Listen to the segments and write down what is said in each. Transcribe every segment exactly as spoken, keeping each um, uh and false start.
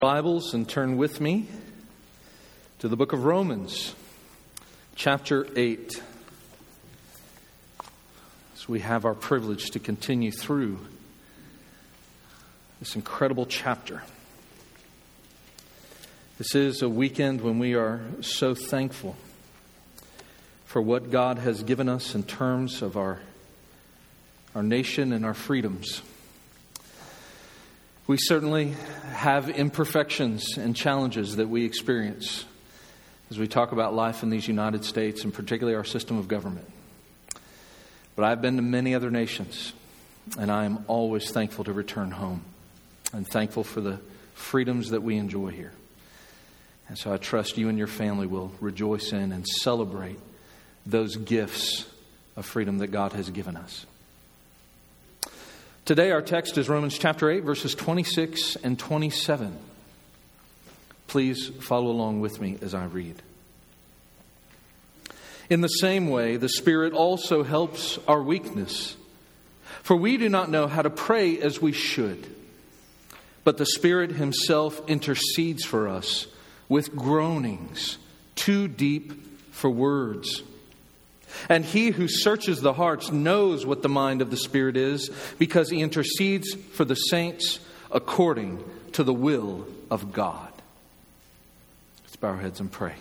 Bibles and turn with me to the book of Romans, chapter eight. As we have our privilege to continue through this incredible chapter. This is a weekend when we are so thankful for what God has given us in terms of our, our nation and our freedoms. We certainly have imperfections and challenges that we experience as we talk about life in these United States, and particularly our system of government. But I've been to many other nations, and I am always thankful to return home and thankful for the freedoms that we enjoy here. And so I trust you and your family will rejoice in and celebrate those gifts of freedom that God has given us. Today our text is Romans chapter eight, verses twenty-six and twenty-seven. Please follow along with me as I read. In the same way, the Spirit also helps our weakness. For we do not know how to pray as we should. But the Spirit Himself intercedes for us with groanings too deep for words. And He who searches the hearts knows what the mind of the Spirit is, because He intercedes for the saints according to the will of God. Let's bow our heads and pray.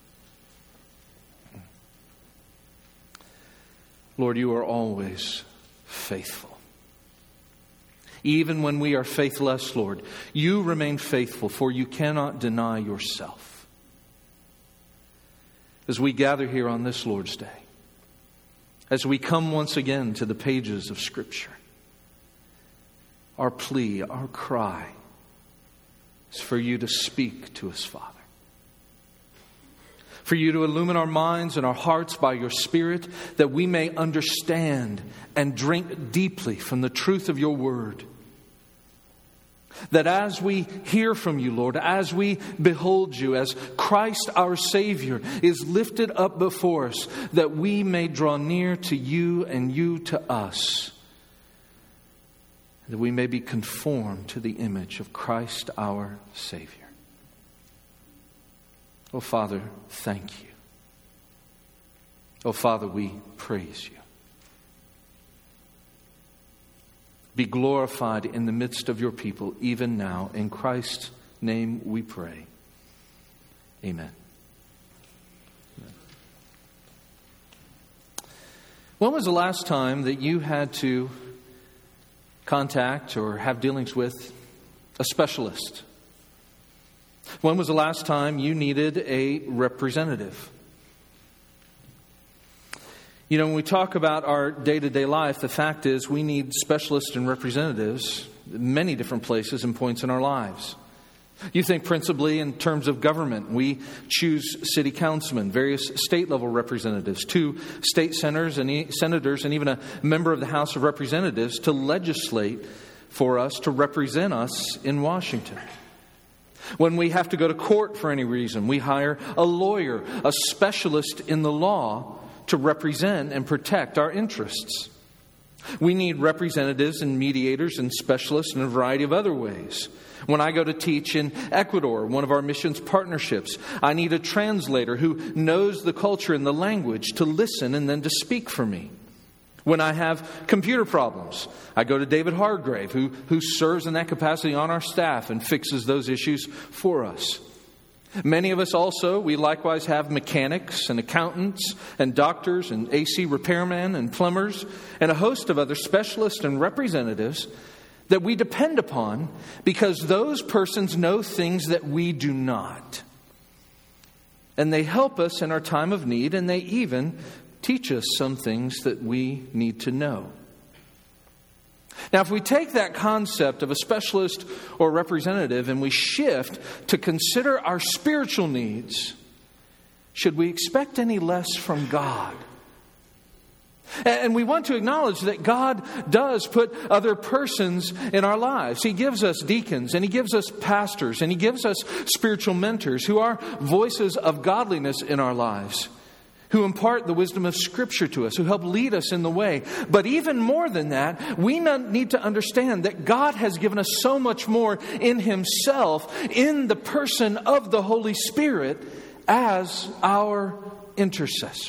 Lord, you are always faithful. Even when we are faithless, Lord, you remain faithful, for you cannot deny yourself. As we gather here on this Lord's Day, as we come once again to the pages of Scripture, our plea, our cry is for you to speak to us, Father. For you to illumine our minds and our hearts by your Spirit, that we may understand and drink deeply from the truth of your word. That as we hear from you, Lord, as we behold you, as Christ our Savior is lifted up before us, that we may draw near to you and you to us. That we may be conformed to the image of Christ our Savior. Oh, Father, thank you. Oh, Father, we praise you. Be glorified in the midst of your people, even now. In Christ's name we pray. Amen. Amen. When was the last time that you had to contact or have dealings with a specialist? When was the last time you needed a representative? You know, when we talk about our day-to-day life, the fact is we need specialists and representatives in many different places and points in our lives. You think principally in terms of government. We choose city councilmen, various state-level representatives, two state senators and senators, and even a member of the House of Representatives to legislate for us, to represent us in Washington. When we have to go to court for any reason, we hire a lawyer, a specialist in the law, to represent and protect our interests. We need representatives and mediators and specialists in a variety of other ways. When I go to teach in Ecuador, one of our missions partnerships, I need a translator who knows the culture and the language to listen and then to speak for me. When I have computer problems, I go to David Hargrave, who, who serves in that capacity on our staff and fixes those issues for us. Many of us also, we likewise have mechanics and accountants and doctors and A C repairmen and plumbers and a host of other specialists and representatives that we depend upon because those persons know things that we do not. And they help us in our time of need, and they even teach us some things that we need to know. Now, if we take that concept of a specialist or representative and we shift to consider our spiritual needs, should we expect any less from God? And we want to acknowledge that God does put other persons in our lives. He gives us deacons, and He gives us pastors, and He gives us spiritual mentors who are voices of godliness in our lives, who impart the wisdom of Scripture to us, who help lead us in the way. But even more than that, we need to understand that God has given us so much more in Himself, in the person of the Holy Spirit, as our intercessor.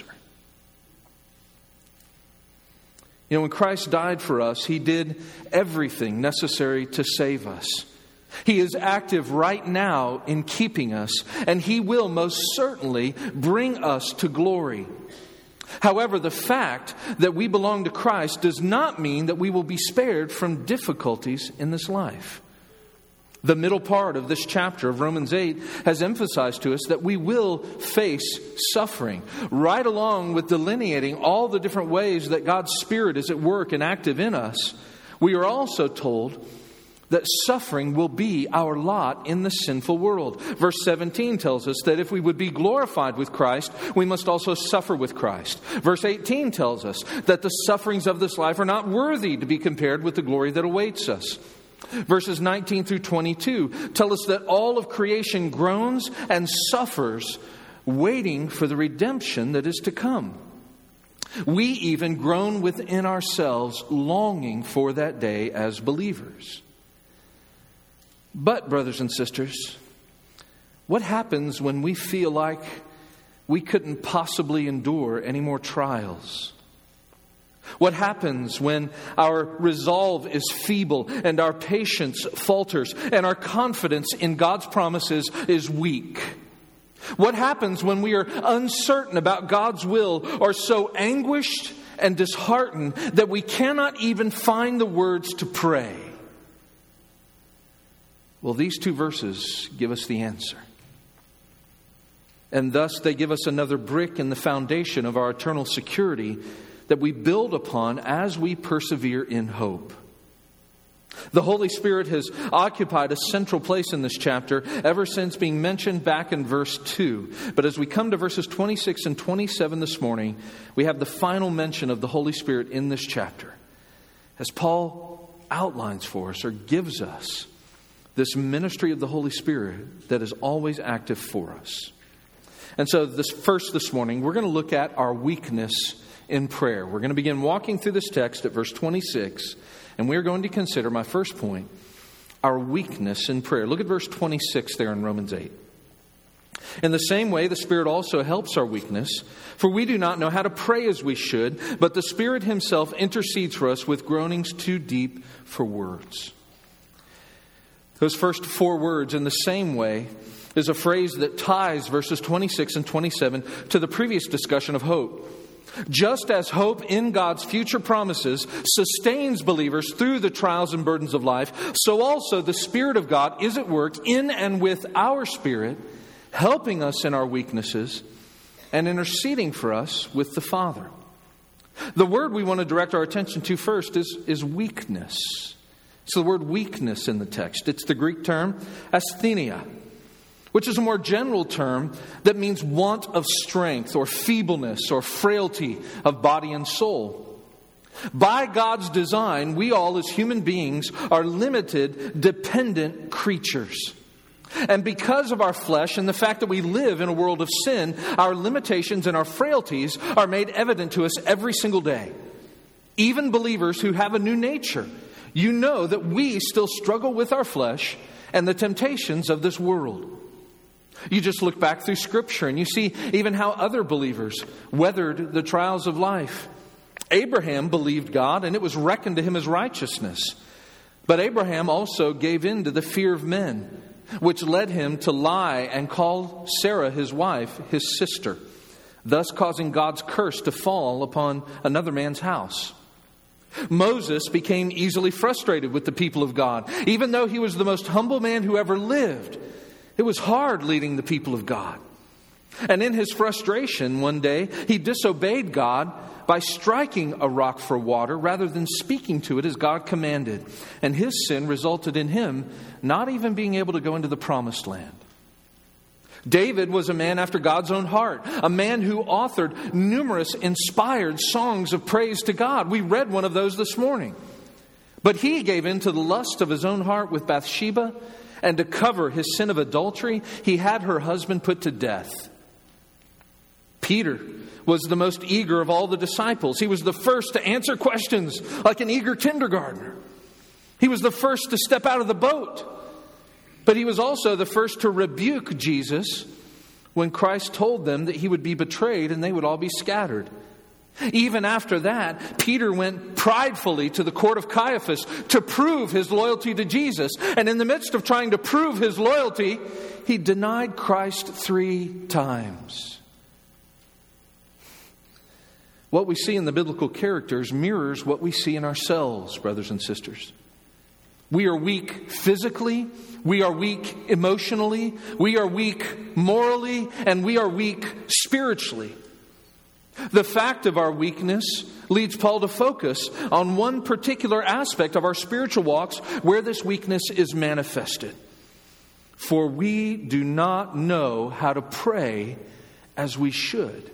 You know, when Christ died for us, He did everything necessary to save us. He is active right now in keeping us, and He will most certainly bring us to glory. However, the fact that we belong to Christ does not mean that we will be spared from difficulties in this life. The middle part of this chapter of Romans eight has emphasized to us that we will face suffering, right along with delineating all the different ways that God's Spirit is at work and active in us. We are also told that suffering will be our lot in the sinful world. Verse seventeen tells us that if we would be glorified with Christ, we must also suffer with Christ. Verse eighteen tells us that the sufferings of this life are not worthy to be compared with the glory that awaits us. Verses nineteen through twenty-two tell us that all of creation groans and suffers, waiting for the redemption that is to come. We even groan within ourselves, longing for that day as believers. But, brothers and sisters, what happens when we feel like we couldn't possibly endure any more trials? What happens when our resolve is feeble and our patience falters and our confidence in God's promises is weak? What happens when we are uncertain about God's will or so anguished and disheartened that we cannot even find the words to pray? Well, these two verses give us the answer. And thus they give us another brick in the foundation of our eternal security that we build upon as we persevere in hope. The Holy Spirit has occupied a central place in this chapter ever since being mentioned back in verse two. But as we come to verses twenty-six and twenty-seven this morning, we have the final mention of the Holy Spirit in this chapter, as Paul outlines for us or gives us this ministry of the Holy Spirit that is always active for us. And so this first this morning, we're going to look at our weakness in prayer. We're going to begin walking through this text at verse twenty-six, and we're going to consider, my first point, our weakness in prayer. Look at verse twenty-six there in Romans eight. In the same way, the Spirit also helps our weakness, for we do not know how to pray as we should, but the Spirit Himself intercedes for us with groanings too deep for words. Those first four words, in the same way, is a phrase that ties verses twenty-six and twenty-seven to the previous discussion of hope. Just as hope in God's future promises sustains believers through the trials and burdens of life, so also the Spirit of God is at work in and with our spirit, helping us in our weaknesses and interceding for us with the Father. The word we want to direct our attention to first is, is weakness. It's the word weakness in the text. It's the Greek term asthenia, which is a more general term that means want of strength or feebleness or frailty of body and soul. By God's design, we all as human beings are limited, dependent creatures. And because of our flesh and the fact that we live in a world of sin, our limitations and our frailties are made evident to us every single day. Even believers who have a new nature, you know that we still struggle with our flesh and the temptations of this world. You just look back through Scripture and you see even how other believers weathered the trials of life. Abraham believed God and it was reckoned to him as righteousness. But Abraham also gave in to the fear of men, which led him to lie and call Sarah, his wife, his sister, thus causing God's curse to fall upon another man's house. Moses became easily frustrated with the people of God. Even though he was the most humble man who ever lived, it was hard leading the people of God. And in his frustration, one day, he disobeyed God by striking a rock for water rather than speaking to it as God commanded. And his sin resulted in him not even being able to go into the promised land. David was a man after God's own heart, a man who authored numerous inspired songs of praise to God. We read one of those this morning. But he gave in to the lust of his own heart with Bathsheba, and to cover his sin of adultery, he had her husband put to death. Peter was the most eager of all the disciples. He was the first to answer questions like an eager kindergartner. He was the first to step out of the boat. But he was also the first to rebuke Jesus when Christ told them that he would be betrayed and they would all be scattered. Even after that, Peter went pridefully to the court of Caiaphas to prove his loyalty to Jesus. And in the midst of trying to prove his loyalty, he denied Christ three times. What we see in the biblical characters mirrors what we see in ourselves, brothers and sisters. We are weak physically, we are weak emotionally, we are weak morally, and we are weak spiritually. The fact of our weakness leads Paul to focus on one particular aspect of our spiritual walks where this weakness is manifested. For we do not know how to pray as we should.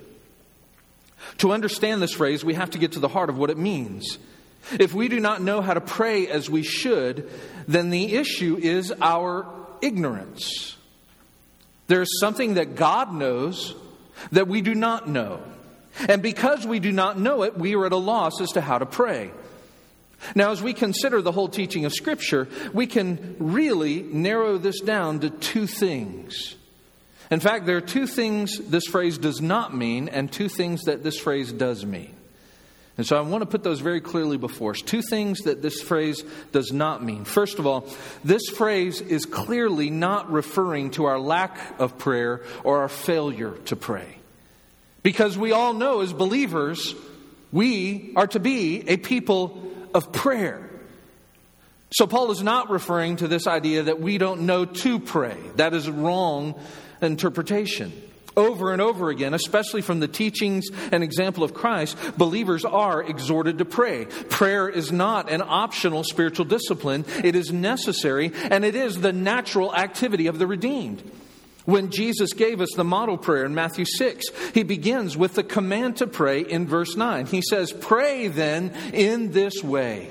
To understand this phrase, we have to get to the heart of what it means. If we do not know how to pray as we should, then the issue is our ignorance. There's something that God knows that we do not know. And because we do not know it, we are at a loss as to how to pray. Now, as we consider the whole teaching of Scripture, we can really narrow this down to two things. In fact, there are two things this phrase does not mean and two things that this phrase does mean. And so I want to put those very clearly before us. Two things that this phrase does not mean. First of all, this phrase is clearly not referring to our lack of prayer or our failure to pray. Because we all know as believers, we are to be a people of prayer. So Paul is not referring to this idea that we don't know to pray. That is wrong interpretation. Over and over again, especially from the teachings and example of Christ, believers are exhorted to pray. Prayer is not an optional spiritual discipline. It is necessary, and it is the natural activity of the redeemed. When Jesus gave us the model prayer in Matthew six, he begins with the command to pray in verse nine. He says, "Pray then in this way."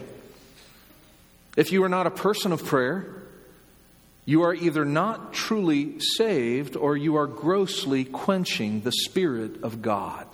If you are not a person of prayer, you are either not truly saved or you are grossly quenching the Spirit of God.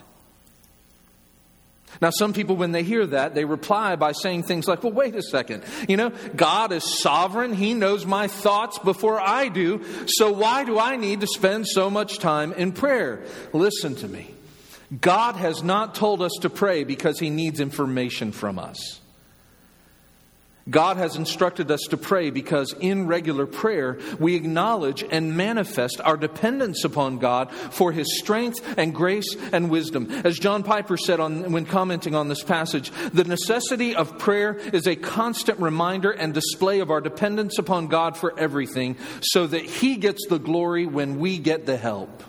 Now, some people, when they hear that, they reply by saying things like, well, wait a second. You know, God is sovereign. He knows my thoughts before I do. So why do I need to spend so much time in prayer? Listen to me. God has not told us to pray because He needs information from us. God has instructed us to pray because in regular prayer, we acknowledge and manifest our dependence upon God for His strength and grace and wisdom. As John Piper said on, when commenting on this passage, the necessity of prayer is a constant reminder and display of our dependence upon God for everything so that He gets the glory when we get the help.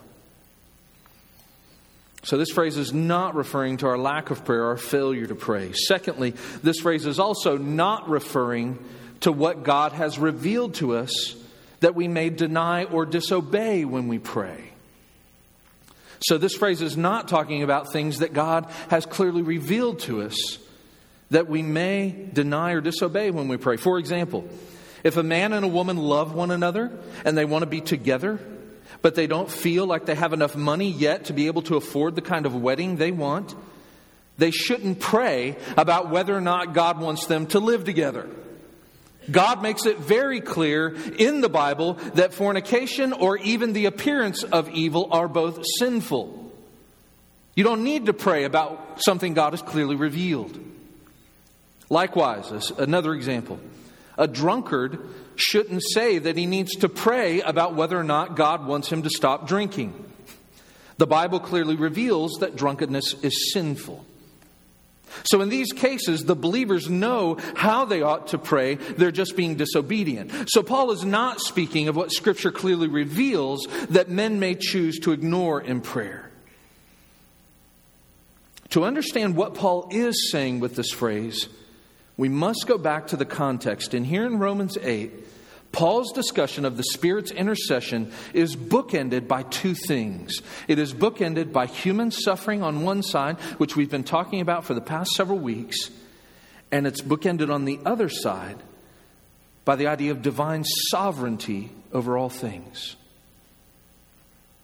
So this phrase is not referring to our lack of prayer or our failure to pray. Secondly, this phrase is also not referring to what God has revealed to us that we may deny or disobey when we pray. So this phrase is not talking about things that God has clearly revealed to us that we may deny or disobey when we pray. For example, if a man and a woman love one another and they want to be together, but they don't feel like they have enough money yet to be able to afford the kind of wedding they want, they shouldn't pray about whether or not God wants them to live together. God makes it very clear in the Bible that fornication or even the appearance of evil are both sinful. You don't need to pray about something God has clearly revealed. Likewise, another example, a drunkard shouldn't say that he needs to pray about whether or not God wants him to stop drinking. The Bible clearly reveals that drunkenness is sinful. So in these cases, the believers know how they ought to pray. They're just being disobedient. So Paul is not speaking of what Scripture clearly reveals that men may choose to ignore in prayer. To understand what Paul is saying with this phrase, we must go back to the context. And here in Romans eight, Paul's discussion of the Spirit's intercession is bookended by two things. It is bookended by human suffering on one side, which we've been talking about for the past several weeks, and it's bookended on the other side by the idea of divine sovereignty over all things.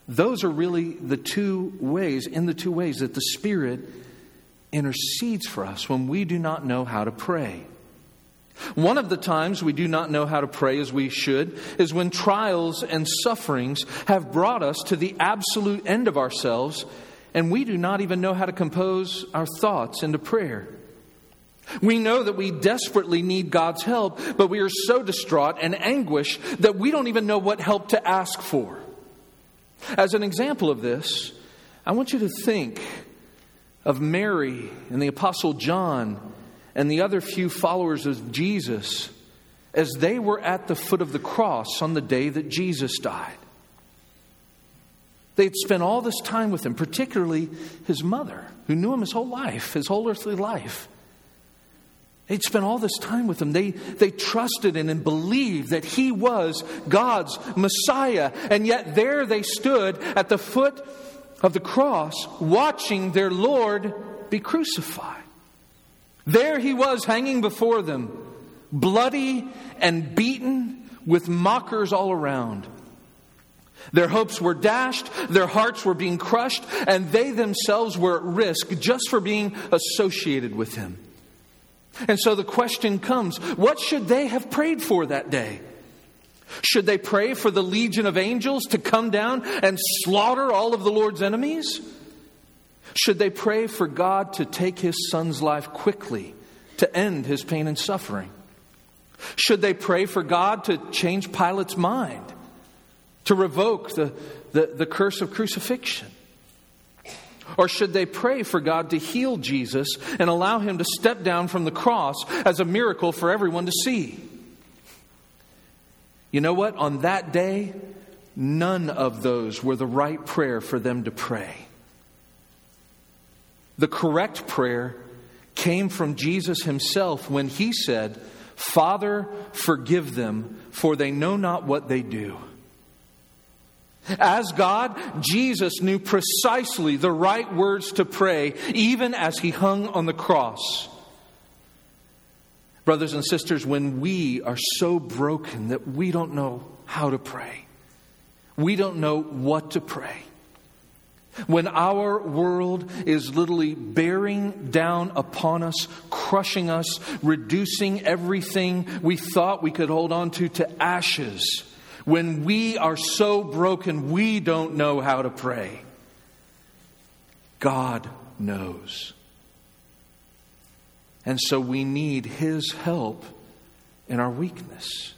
Those are really the two ways, in the two ways that the Spirit intercedes for us when we do not know how to pray. One of the times we do not know how to pray as we should is when trials and sufferings have brought us to the absolute end of ourselves and we do not even know how to compose our thoughts into prayer. We know that we desperately need God's help, but we are so distraught and anguished that we don't even know what help to ask for. As an example of this, I want you to think of Mary and the Apostle John and the other few followers of Jesus as they were at the foot of the cross on the day that Jesus died. They had spent all this time with him, particularly his mother, who knew him his whole life, his whole earthly life. They'd spent all this time with him. They, they trusted in and believed that he was God's Messiah. And yet there they stood at the foot of the cross, watching their Lord be crucified. There he was hanging before them, bloody and beaten with mockers all around. Their hopes were dashed, their hearts were being crushed, and they themselves were at risk just for being associated with him. And so the question comes, what should they have prayed for that day? Should they pray for the legion of angels to come down and slaughter all of the Lord's enemies? Should they pray for God to take his son's life quickly to end his pain and suffering? Should they pray for God to change Pilate's mind, to revoke the, the, the curse of crucifixion? Or should they pray for God to heal Jesus and allow him to step down from the cross as a miracle for everyone to see? You know what? On that day, none of those were the right prayer for them to pray. The correct prayer came from Jesus himself when he said, "Father, forgive them, for they know not what they do." As God, Jesus knew precisely the right words to pray, even as he hung on the cross. Brothers and sisters, when we are so broken that we don't know how to pray, we don't know what to pray, when our world is literally bearing down upon us, crushing us, reducing everything we thought we could hold on to to ashes, when we are so broken we don't know how to pray, God knows. And so we need his help in our weakness.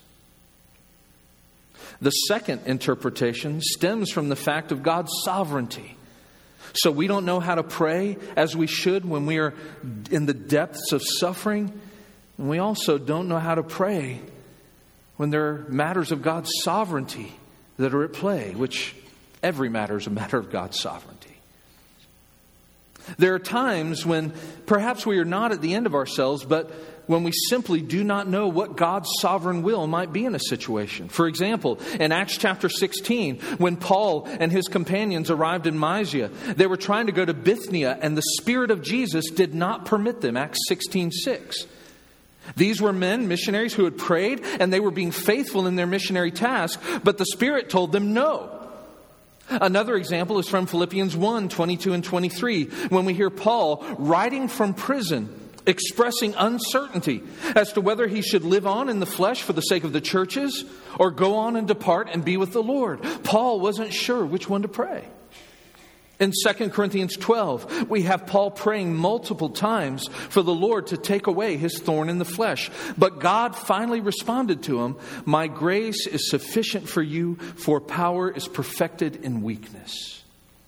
The second interpretation stems from the fact of God's sovereignty. So we don't know how to pray as we should when we are in the depths of suffering. And we also don't know how to pray when there are matters of God's sovereignty that are at play, which every matter is a matter of God's sovereignty. There are times when perhaps we are not at the end of ourselves, but when we simply do not know what God's sovereign will might be in a situation. For example, in Acts chapter sixteen, when Paul and his companions arrived in Mysia, they were trying to go to Bithynia, and the Spirit of Jesus did not permit them. Acts sixteen six. These were men, missionaries, who had prayed, and they were being faithful in their missionary task, but the Spirit told them no. Another example is from Philippians one, twenty-two and twenty-three, when we hear Paul writing from prison, expressing uncertainty as to whether he should live on in the flesh for the sake of the churches or go on and depart and be with the Lord. Paul wasn't sure which one to pray. In Second Corinthians twelve, we have Paul praying multiple times for the Lord to take away his thorn in the flesh. But God finally responded to him, "My grace is sufficient for you, for power is perfected in weakness."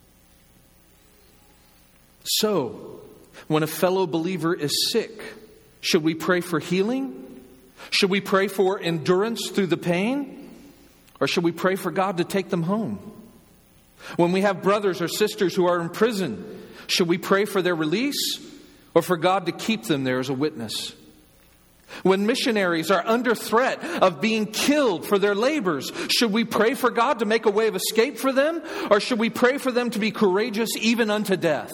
So, when a fellow believer is sick, should we pray for healing? Should we pray for endurance through the pain? Or should we pray for God to take them home? When we have brothers or sisters who are in prison, should we pray for their release or for God to keep them there as a witness? When missionaries are under threat of being killed for their labors, should we pray for God to make a way of escape for them? Or should we pray for them to be courageous even unto death?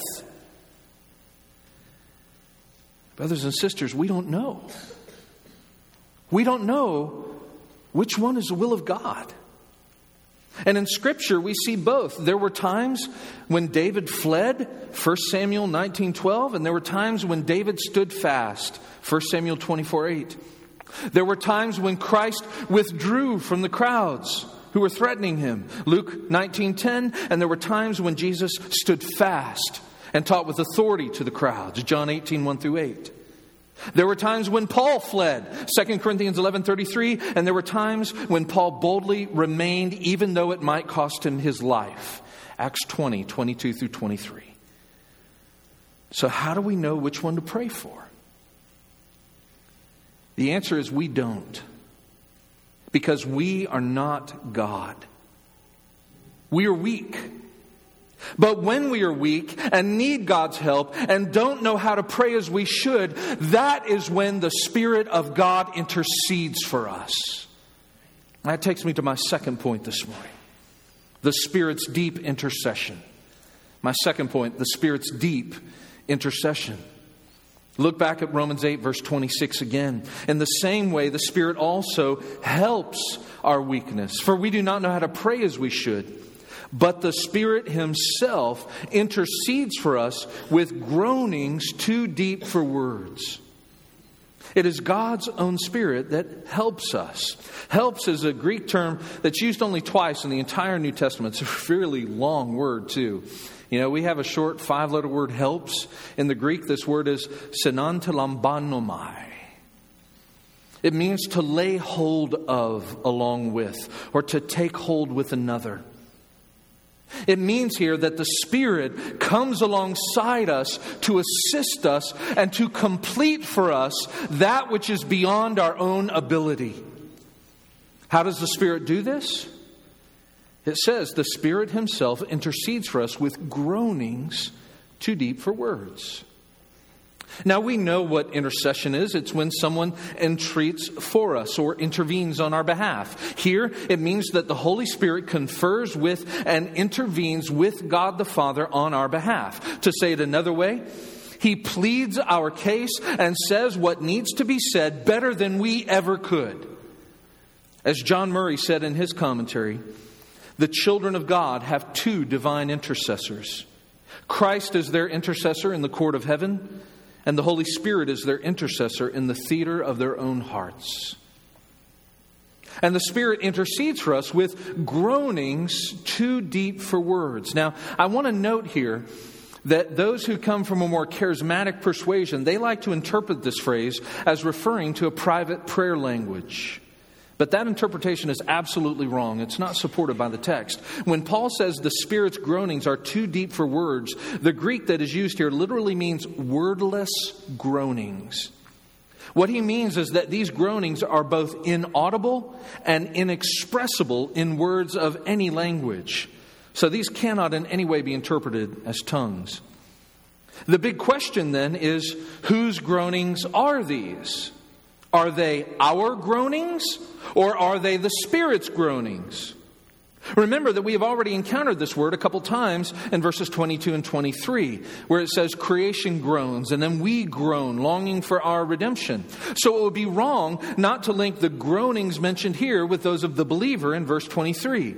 Brothers and sisters, we don't know. We don't know which one is the will of God. And in Scripture, we see both. There were times when David fled, First Samuel nineteen twelve, and there were times when David stood fast, First Samuel twenty-four eight. There were times when Christ withdrew from the crowds who were threatening him, Luke nineteen ten, and there were times when Jesus stood fast and taught with authority to the crowds, John eighteen one through eight. There were times when Paul fled, Second Corinthians eleven thirty-three, and there were times when Paul boldly remained even though it might cost him his life, Acts twenty twenty-two through twenty-three. So how do we know which one to pray for? The answer is we don't. Because we are not God. We are weak. But when we are weak and need God's help and don't know how to pray as we should, that is when the Spirit of God intercedes for us. That takes me to my second point this morning. The Spirit's deep intercession. My second point, the Spirit's deep intercession. Look back at Romans eight, verse twenty-six again. In the same way, the Spirit also helps our weakness. For we do not know how to pray as we should. But the Spirit Himself intercedes for us with groanings too deep for words. It is God's own Spirit that helps us. Helps is a Greek term that's used only twice in the entire New Testament. It's a fairly long word too. You know, we have a short five-letter word, helps. In the Greek, this word is synantelambanomai. It means to lay hold of along with, or to take hold with another. It means here that the Spirit comes alongside us to assist us and to complete for us that which is beyond our own ability. How does the Spirit do this? It says the Spirit Himself intercedes for us with groanings too deep for words. Now we know what intercession is. It's when someone entreats for us or intervenes on our behalf. Here it means that the Holy Spirit confers with and intervenes with God the Father on our behalf. To say it another way, He pleads our case and says what needs to be said better than we ever could. As John Murray said in his commentary, the children of God have two divine intercessors. Christ is their intercessor in the court of heaven, and the Holy Spirit is their intercessor in the theater of their own hearts. And the Spirit intercedes for us with groanings too deep for words. Now, I want to note here that those who come from a more charismatic persuasion, they like to interpret this phrase as referring to a private prayer language. But that interpretation is absolutely wrong. It's not supported by the text. When Paul says the Spirit's groanings are too deep for words, the Greek that is used here literally means wordless groanings. What he means is that these groanings are both inaudible and inexpressible in words of any language. So these cannot in any way be interpreted as tongues. The big question then is, whose groanings are these? Are they our groanings, or are they the Spirit's groanings? Remember that we have already encountered this word a couple times in verses twenty-two and twenty-three, where it says creation groans, and then we groan, longing for our redemption. So it would be wrong not to link the groanings mentioned here with those of the believer in verse twenty-three.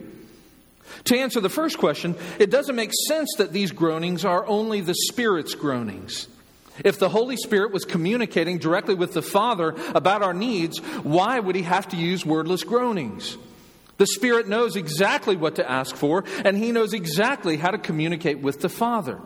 To answer the first question, it doesn't make sense that these groanings are only the Spirit's groanings. If the Holy Spirit was communicating directly with the Father about our needs, why would He have to use wordless groanings? The Spirit knows exactly what to ask for, and He knows exactly how to communicate with the Father.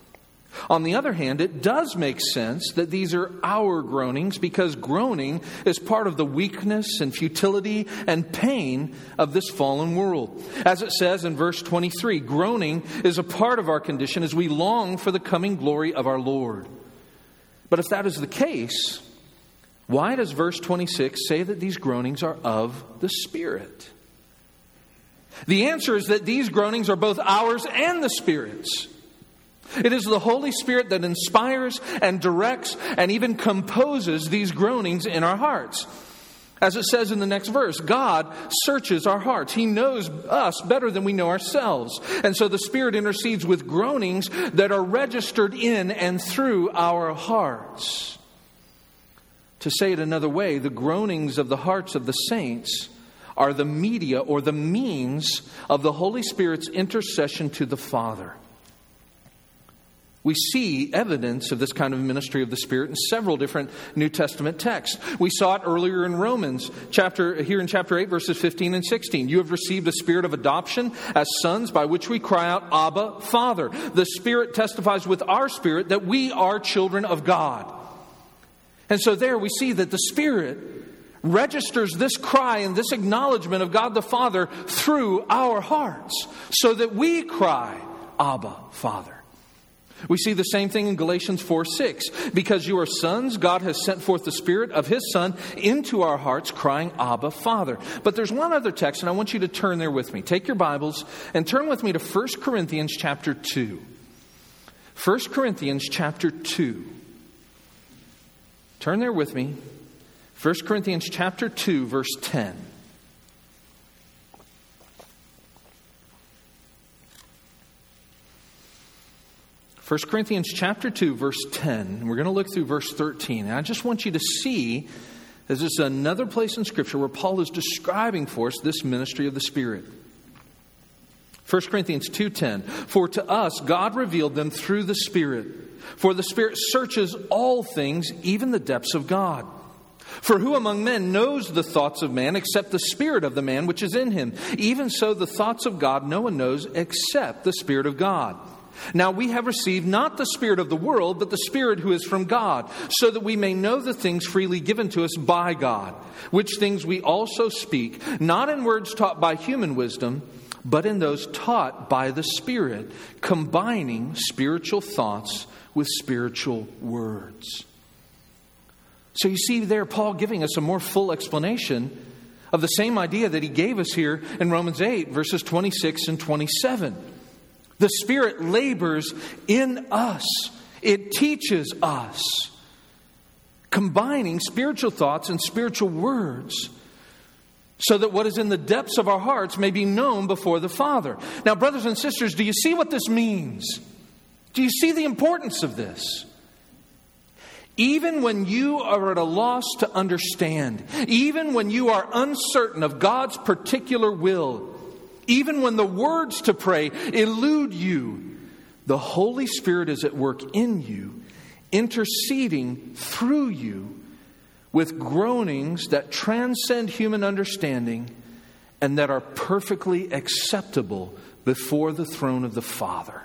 On the other hand, it does make sense that these are our groanings, because groaning is part of the weakness and futility and pain of this fallen world. As it says in verse twenty-three, groaning is a part of our condition as we long for the coming glory of our Lord. But if that is the case, why does verse twenty-six say that these groanings are of the Spirit? The answer is that these groanings are both ours and the Spirit's. It is the Holy Spirit that inspires and directs and even composes these groanings in our hearts. As it says in the next verse, God searches our hearts. He knows us better than we know ourselves. And so the Spirit intercedes with groanings that are registered in and through our hearts. To say it another way, the groanings of the hearts of the saints are the media or the means of the Holy Spirit's intercession to the Father. We see evidence of this kind of ministry of the Spirit in several different New Testament texts. We saw it earlier in Romans, chapter here in chapter eight, verses fifteen and sixteen. You have received a spirit of adoption as sons, by which we cry out, Abba, Father. The Spirit testifies with our spirit that we are children of God. And so there we see that the Spirit registers this cry and this acknowledgement of God the Father through our hearts, so that we cry, Abba, Father. We see the same thing in Galatians four six. Because you are sons, God has sent forth the Spirit of His Son into our hearts, crying, Abba, Father. But there's one other text, and I want you to turn there with me. Take your Bibles and turn with me to First Corinthians chapter two. First Corinthians chapter two. Turn there with me. First Corinthians chapter two, verse ten. First Corinthians chapter two, verse ten. And we're going to look through verse thirteen. And I just want you to see, as this is another place in Scripture where Paul is describing for us this ministry of the Spirit. First Corinthians two ten. For to us God revealed them through the Spirit. For the Spirit searches all things, even the depths of God. For who among men knows the thoughts of man except the spirit of the man which is in him? Even so the thoughts of God no one knows except the Spirit of God. Now we have received not the spirit of the world, but the Spirit who is from God, so that we may know the things freely given to us by God, which things we also speak, not in words taught by human wisdom, but in those taught by the Spirit, combining spiritual thoughts with spiritual words. So you see there Paul giving us a more full explanation of the same idea that he gave us here in Romans eight, verses twenty-six and twenty-seven. The Spirit labors in us. It teaches us, combining spiritual thoughts and spiritual words, so that what is in the depths of our hearts may be known before the Father. Now, brothers and sisters, do you see what this means? Do you see the importance of this? Even when you are at a loss to understand, even when you are uncertain of God's particular will, even when the words to pray elude you, the Holy Spirit is at work in you, interceding through you with groanings that transcend human understanding and that are perfectly acceptable before the throne of the Father.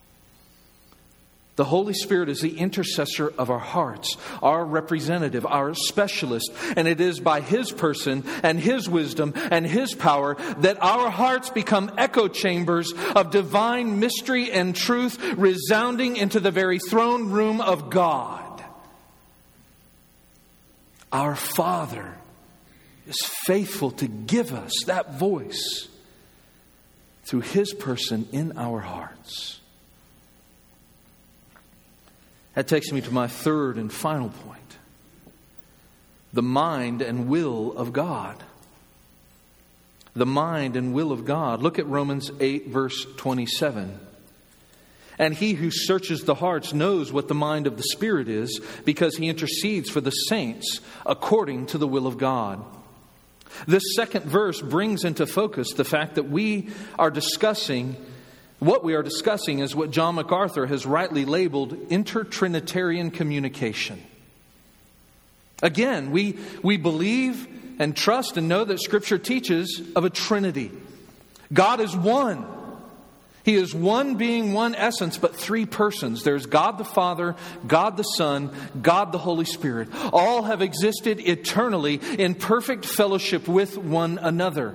The Holy Spirit is the intercessor of our hearts, our representative, our specialist. And it is by His person and His wisdom and His power that our hearts become echo chambers of divine mystery and truth, resounding into the very throne room of God. Our Father is faithful to give us that voice through His person in our hearts. That takes me to my third and final point. The mind and will of God. The mind and will of God. Look at Romans eight, verse twenty-seven. And He who searches the hearts knows what the mind of the Spirit is, because He intercedes for the saints according to the will of God. This second verse brings into focus the fact that we are discussing What we are discussing is what John MacArthur has rightly labeled intertrinitarian communication. Again, we, we believe and trust and know that Scripture teaches of a Trinity. God is one. He is one being, one essence, but three persons. There's God the Father, God the Son, God the Holy Spirit. All have existed eternally in perfect fellowship with one another.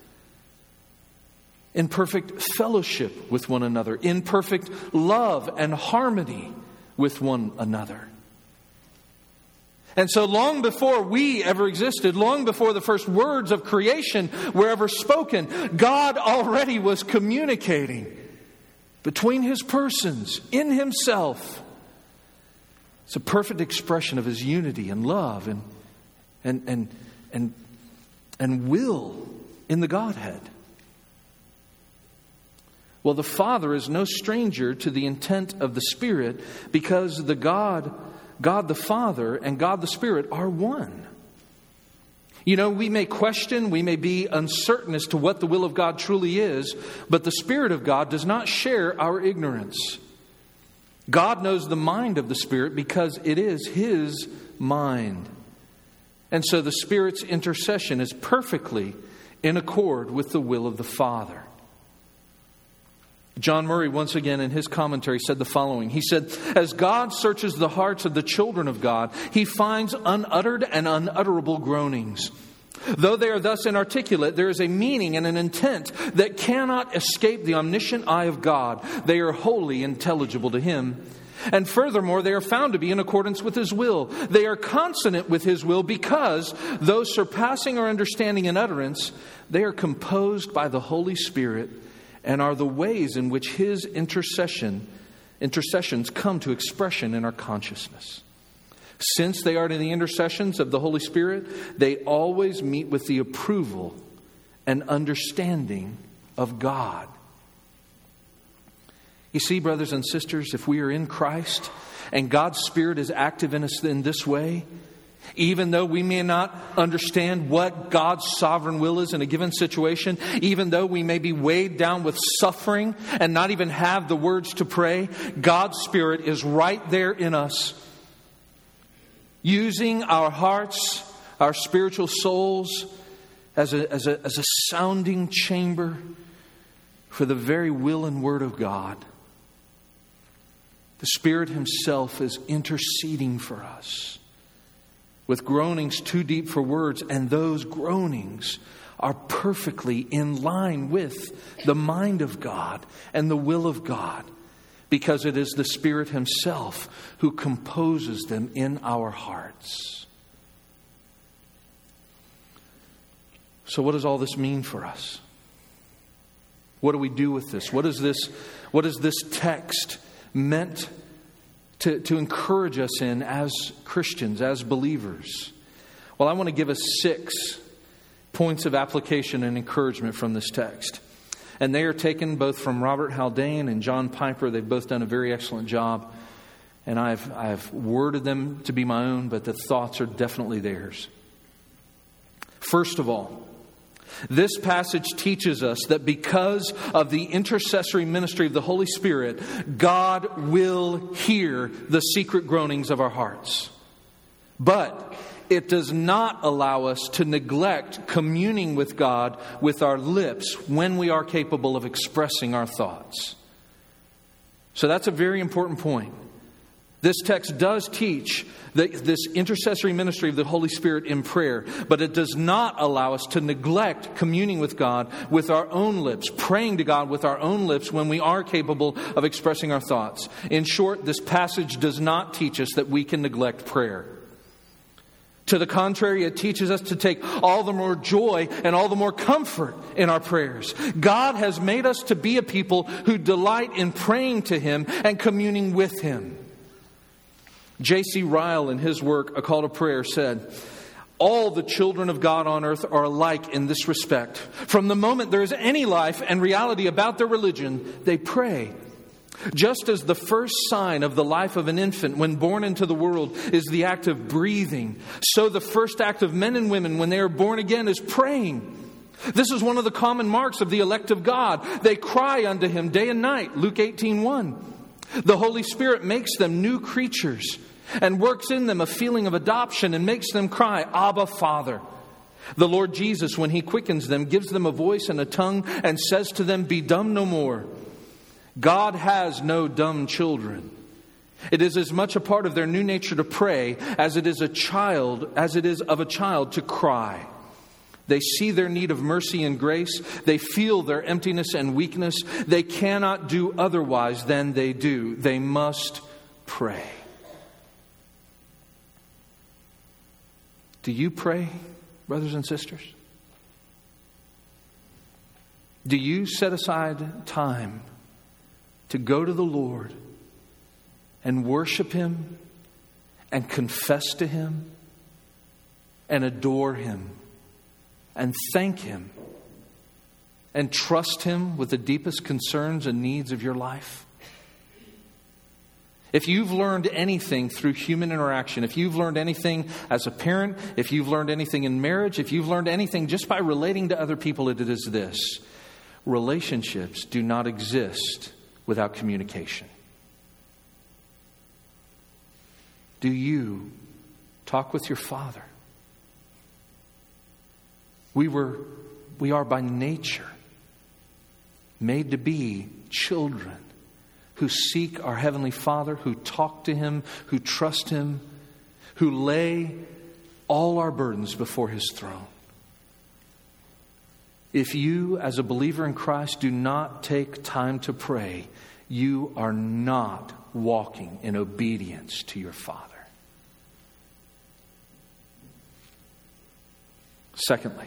In perfect fellowship with one another, in perfect love and harmony with one another. And so long before we ever existed, long before the first words of creation were ever spoken, God already was communicating between His persons, in Himself. It's a perfect expression of His unity and love and, and, and, and, and will in the Godhead. Well, the Father is no stranger to the intent of the Spirit, because the God, God the Father and God the Spirit are one. You know, we may question, we may be uncertain as to what the will of God truly is, but the Spirit of God does not share our ignorance. God knows the mind of the Spirit because it is His mind. And so the Spirit's intercession is perfectly in accord with the will of the Father. John Murray, once again in his commentary, said the following. He said, "As God searches the hearts of the children of God, He finds unuttered and unutterable groanings. Though they are thus inarticulate, there is a meaning and an intent that cannot escape the omniscient eye of God. They are wholly intelligible to Him. And furthermore, they are found to be in accordance with His will. They are consonant with His will because, though surpassing our understanding and utterance, they are composed by the Holy Spirit and are the ways in which His intercession, intercessions come to expression in our consciousness. Since they are the intercessions of the Holy Spirit, they always meet with the approval and understanding of God." You see, brothers and sisters, if we are in Christ and God's Spirit is active in us in this way, even though we may not understand what God's sovereign will is in a given situation, even though we may be weighed down with suffering and not even have the words to pray, God's Spirit is right there in us, using our hearts, our spiritual souls, as a, as a, as a sounding chamber for the very will and word of God. The Spirit Himself is interceding for us with groanings too deep for words, and those groanings are perfectly in line with the mind of God and the will of God, because it is the Spirit Himself who composes them in our hearts. So what does all this mean for us? What do we do with this? What is this, what is this text meant to, to encourage us in as Christians, as believers? Well, I want to give us six points of application and encouragement from this text. And they are taken both from Robert Haldane and John Piper. They've both done a very excellent job. And I've, I've worded them to be my own, but the thoughts are definitely theirs. First of all, this passage teaches us that because of the intercessory ministry of the Holy Spirit, God will hear the secret groanings of our hearts. But it does not allow us to neglect communing with God with our lips when we are capable of expressing our thoughts. So that's a very important point. This text does teach that this intercessory ministry of the Holy Spirit in prayer, but it does not allow us to neglect communing with God with our own lips, praying to God with our own lips when we are capable of expressing our thoughts. In short, this passage does not teach us that we can neglect prayer. To the contrary, it teaches us to take all the more joy and all the more comfort in our prayers. God has made us to be a people who delight in praying to Him and communing with Him. J C Ryle, in his work, A Call to Prayer, said, "All the children of God on earth are alike in this respect. From the moment there is any life and reality about their religion, they pray. Just as the first sign of the life of an infant when born into the world is the act of breathing, so the first act of men and women when they are born again is praying. This is one of the common marks of the elect of God. They cry unto Him day and night." Luke eighteen one. The Holy Spirit makes them new creatures and works in them a feeling of adoption and makes them cry, "Abba, Father." The Lord Jesus, when He quickens them, gives them a voice and a tongue and says to them, "Be dumb no more." God has no dumb children. It is as much a part of their new nature to pray as it is a child, as it is of a child to cry. They see their need of mercy and grace. They feel their emptiness and weakness. They cannot do otherwise than they do. They must pray. Do you pray, brothers and sisters? Do you set aside time to go to the Lord and worship Him and confess to Him and adore Him and thank Him and trust Him with the deepest concerns and needs of your life? If you've learned anything through human interaction, if you've learned anything as a parent, if you've learned anything in marriage, if you've learned anything just by relating to other people, it is this: relationships do not exist without communication. Do you talk with your Father? We were, we are by nature made to be children who seek our Heavenly Father, who talk to Him, who trust Him, who lay all our burdens before His throne. If you, as a believer in Christ, do not take time to pray, you are not walking in obedience to your Father. Secondly,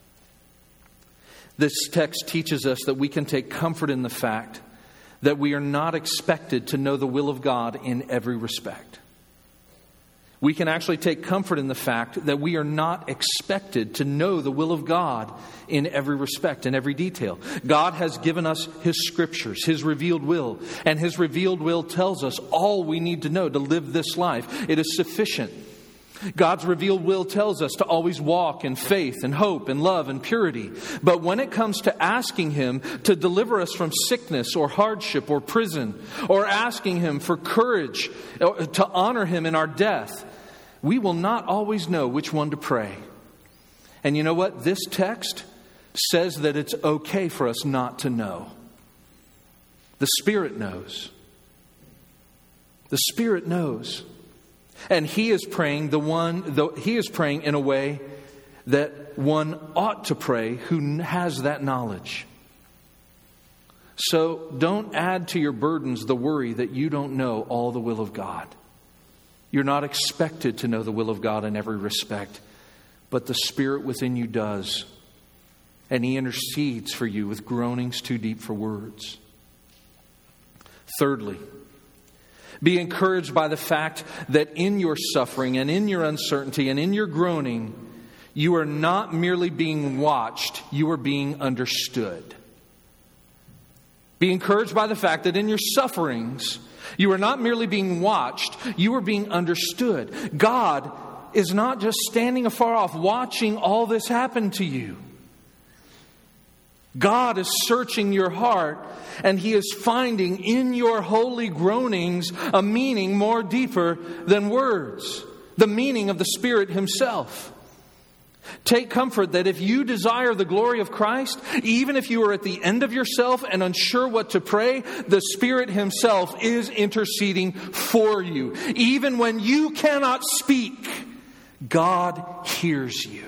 this text teaches us that we can take comfort in the fact that we are not expected to know the will of God in every respect. We can actually take comfort in the fact that we are not expected to know the will of God in every respect, in every detail. God has given us His Scriptures, His revealed will, and His revealed will tells us all we need to know to live this life. It is sufficient. God's revealed will tells us to always walk in faith and hope and love and purity. But when it comes to asking Him to deliver us from sickness or hardship or prison, or asking Him for courage to honor Him in our death, we will not always know which one to pray. And you know what? This text says that it's okay for us not to know. The Spirit knows. The Spirit knows. And He is praying the one, the, He is praying in a way that one ought to pray who has that knowledge. So don't add to your burdens the worry that you don't know all the will of God. You're not expected to know the will of God in every respect, but the Spirit within you does. And He intercedes for you with groanings too deep for words. Thirdly, be encouraged by the fact that in your suffering and in your uncertainty and in your groaning, you are not merely being watched, you are being understood. Be encouraged by the fact that in your sufferings, you are not merely being watched, you are being understood. God is not just standing afar off watching all this happen to you. God is searching your heart, and He is finding in your holy groanings a meaning more deeper than words, the meaning of the Spirit Himself. Take comfort that if you desire the glory of Christ, even if you are at the end of yourself and unsure what to pray, the Spirit Himself is interceding for you. Even when you cannot speak, God hears you.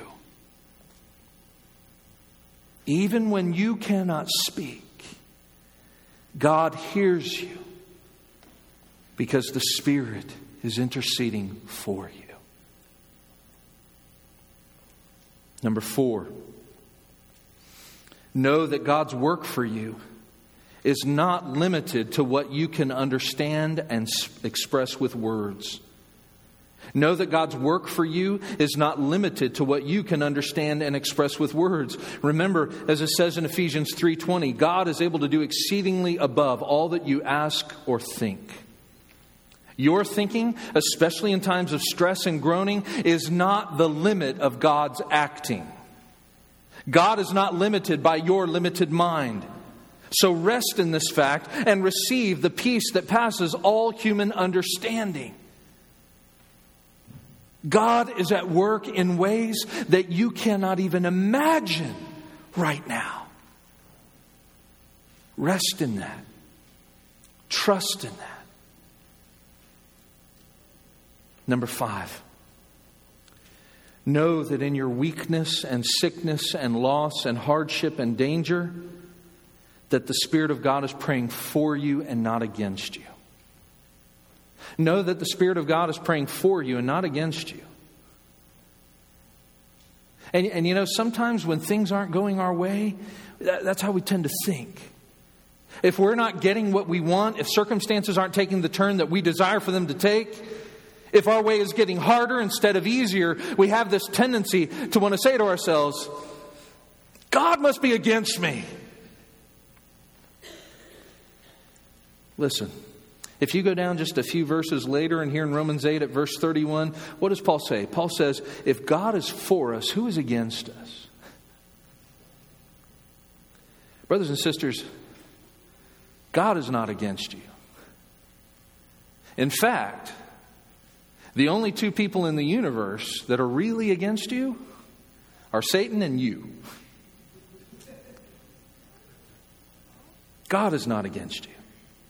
Even when you cannot speak, God hears you because the Spirit is interceding for you. Number four, know that God's work for you is not limited to what you can understand and express with words. Know that God's work for you is not limited to what you can understand and express with words. Remember, as it says in Ephesians three twenty, God is able to do exceedingly above all that you ask or think. Your thinking, especially in times of stress and groaning, is not the limit of God's acting. God is not limited by your limited mind. So rest in this fact and receive the peace that passes all human understanding. God is at work in ways that you cannot even imagine right now. Rest in that. Trust in that. Number five, know that in your weakness and sickness and loss and hardship and danger, that the Spirit of God is praying for you and not against you. Know that the Spirit of God is praying for you and not against you. And, and you know, sometimes when things aren't going our way, that, that's how we tend to think. If we're not getting what we want, if circumstances aren't taking the turn that we desire for them to take, if our way is getting harder instead of easier, we have this tendency to want to say to ourselves, God must be against me. Listen, If you go down just a few verses later and here in Romans eight at verse thirty-one, what does Paul say? Paul says, if God is for us, who is against us? Brothers and sisters, God is not against you. In fact, the only two people in the universe that are really against you are Satan and you. God is not against you.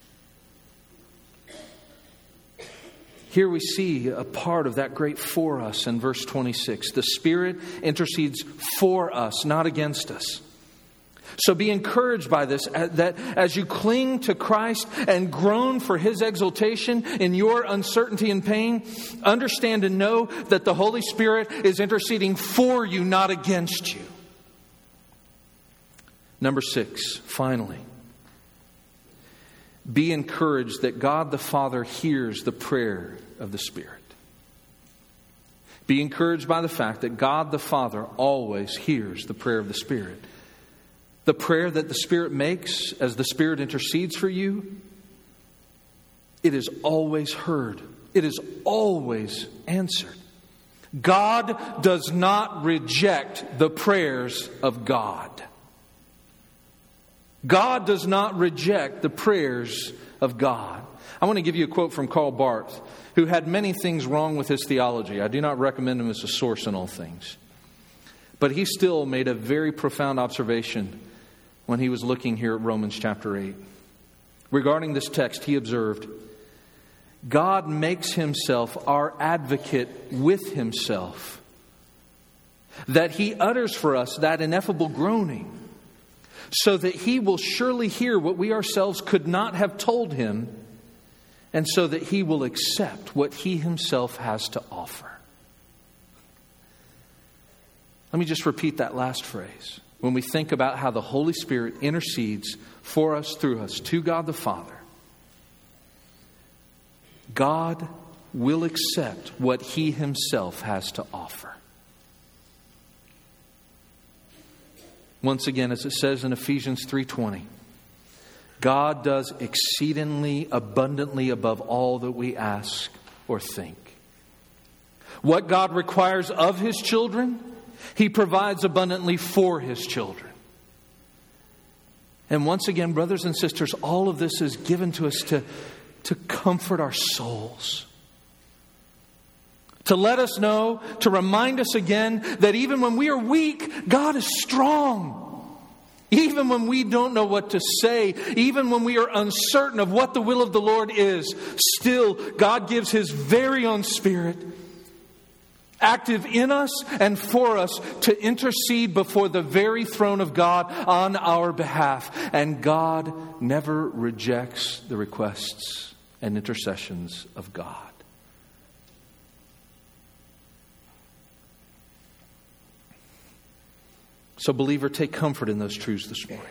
Here we see a part of that great for us in verse twenty-six. The Spirit intercedes for us, not against us. So be encouraged by this, that as you cling to Christ and groan for His exaltation in your uncertainty and pain, understand and know that the Holy Spirit is interceding for you, not against you. Number six, finally. Be encouraged that God the Father hears the prayer of the Spirit. Be encouraged by the fact that God the Father always hears the prayer of the Spirit. The prayer that the Spirit makes as the Spirit intercedes for you, it is always heard. It is always answered. God does not reject the prayers of God. God does not reject the prayers of God. I want to give you a quote from Karl Barth, who had many things wrong with his theology. I do not recommend him as a source in all things. But he still made a very profound observation when he was looking here at Romans chapter eight. Regarding this text, he observed, God makes Himself our advocate with Himself, that He utters for us that ineffable groaning, so that He will surely hear what we ourselves could not have told Him, and so that He will accept what He Himself has to offer. Let me just repeat that last phrase. When we think about how the Holy Spirit intercedes for us, through us, to God the Father, God will accept what He Himself has to offer. Once again, as it says in Ephesians three twenty, God does exceedingly abundantly above all that we ask or think. What God requires of His children, He provides abundantly for His children. And once again, brothers and sisters, all of this is given to us to, to comfort our souls. To let us know, to remind us again that even when we are weak, God is strong. Even when we don't know what to say, even when we are uncertain of what the will of the Lord is, still God gives His very own Spirit, active in us and for us, to intercede before the very throne of God on our behalf. And God never rejects the requests and intercessions of God. So, believer, take comfort in those truths this morning.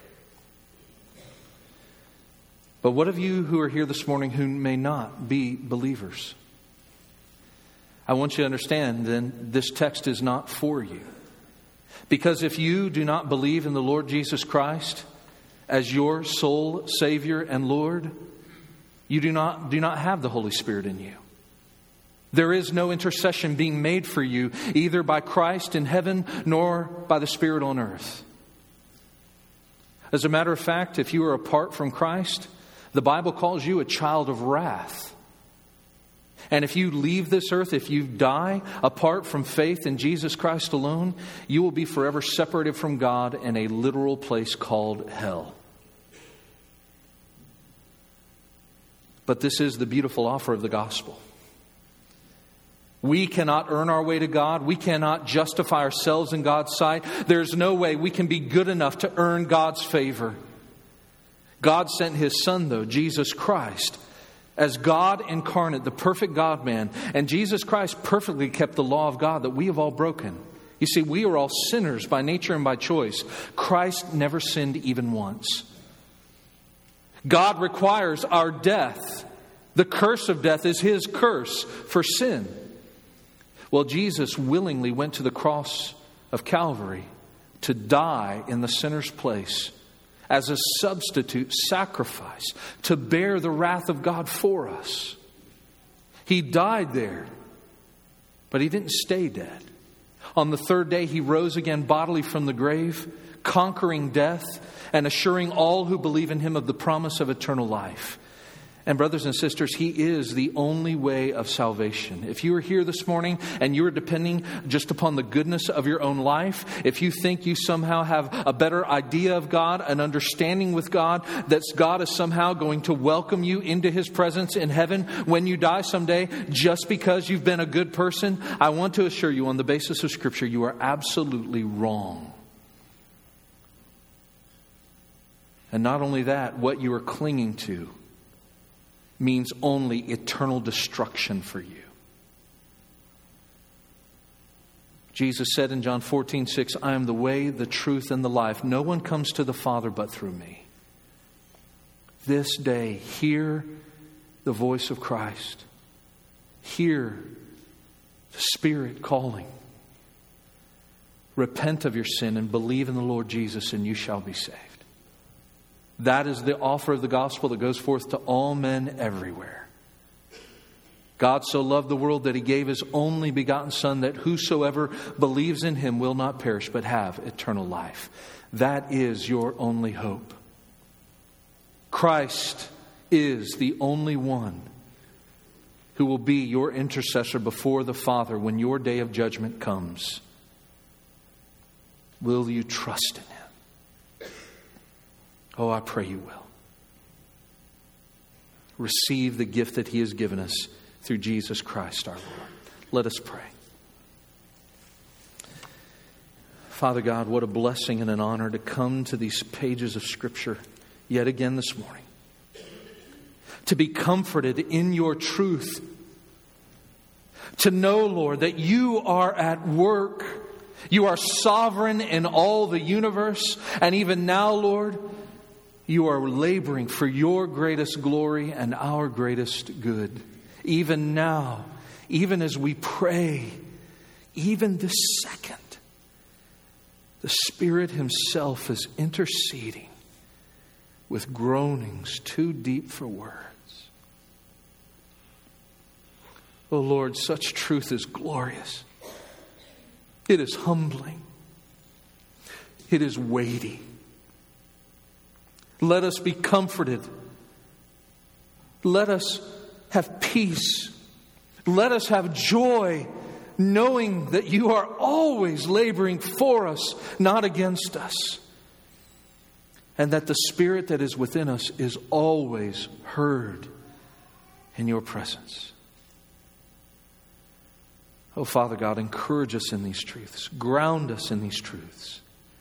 But what of you who are here this morning who may not be believers? I want you to understand, then, this text is not for you. Because if you do not believe in the Lord Jesus Christ as your sole Savior and Lord, you do not, do not have the Holy Spirit in you. There is no intercession being made for you, either by Christ in heaven nor by the Spirit on earth. As a matter of fact, if you are apart from Christ, the Bible calls you a child of wrath. And if you leave this earth, if you die apart from faith in Jesus Christ alone, you will be forever separated from God in a literal place called hell. But this is the beautiful offer of the gospel. We cannot earn our way to God. We cannot justify ourselves in God's sight. There's no way we can be good enough to earn God's favor. God sent His Son, though, Jesus Christ, as God incarnate, the perfect God-man. And Jesus Christ perfectly kept the law of God that we have all broken. You see, we are all sinners by nature and by choice. Christ never sinned even once. God requires our death. The curse of death is His curse for sin. Well, Jesus willingly went to the cross of Calvary to die in the sinner's place as a substitute sacrifice to bear the wrath of God for us. He died there, but He didn't stay dead. On the third day, He rose again bodily from the grave, conquering death and assuring all who believe in Him of the promise of eternal life. And brothers and sisters, He is the only way of salvation. If you are here this morning and you are depending just upon the goodness of your own life, if you think you somehow have a better idea of God, an understanding with God, that God is somehow going to welcome you into His presence in heaven when you die someday just because you've been a good person, I want to assure you on the basis of Scripture, you are absolutely wrong. And not only that, what you are clinging to means only eternal destruction for you. Jesus said in John fourteen six, I am the way, the truth, and the life. No one comes to the Father but through me. This day, hear the voice of Christ. Hear the Spirit calling. Repent of your sin and believe in the Lord Jesus, and you shall be saved. That is the offer of the gospel that goes forth to all men everywhere. God so loved the world that He gave His only begotten Son, that whosoever believes in Him will not perish but have eternal life. That is your only hope. Christ is the only one who will be your intercessor before the Father when your day of judgment comes. Will you trust in Him? Oh, I pray you will. Receive the gift that He has given us through Jesus Christ our Lord. Let us pray. Father God, what a blessing and an honor to come to these pages of Scripture yet again this morning. To be comforted in your truth. To know, Lord, that you are at work. You are sovereign in all the universe. And even now, Lord, you are laboring for your greatest glory and our greatest good. Even now, even as we pray, even this second, the Spirit Himself is interceding with groanings too deep for words. Oh Lord, such truth is glorious. It is humbling. It is weighty. Let us be comforted. Let us have peace. Let us have joy, knowing that you are always laboring for us, not against us. And that the Spirit that is within us is always heard in your presence. Oh, Father God, encourage us in these truths. Ground us in these truths.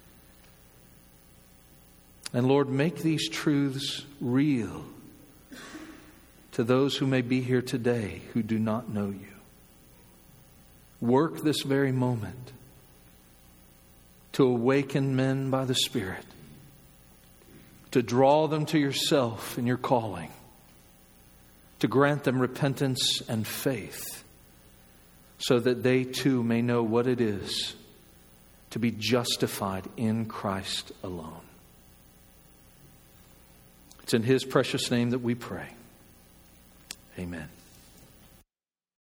And Lord, make these truths real to those who may be here today who do not know you. Work this very moment to awaken men by the Spirit, to draw them to yourself in your calling, to grant them repentance and faith, so that they too may know what it is to be justified in Christ alone. It's in His precious name that we pray. Amen.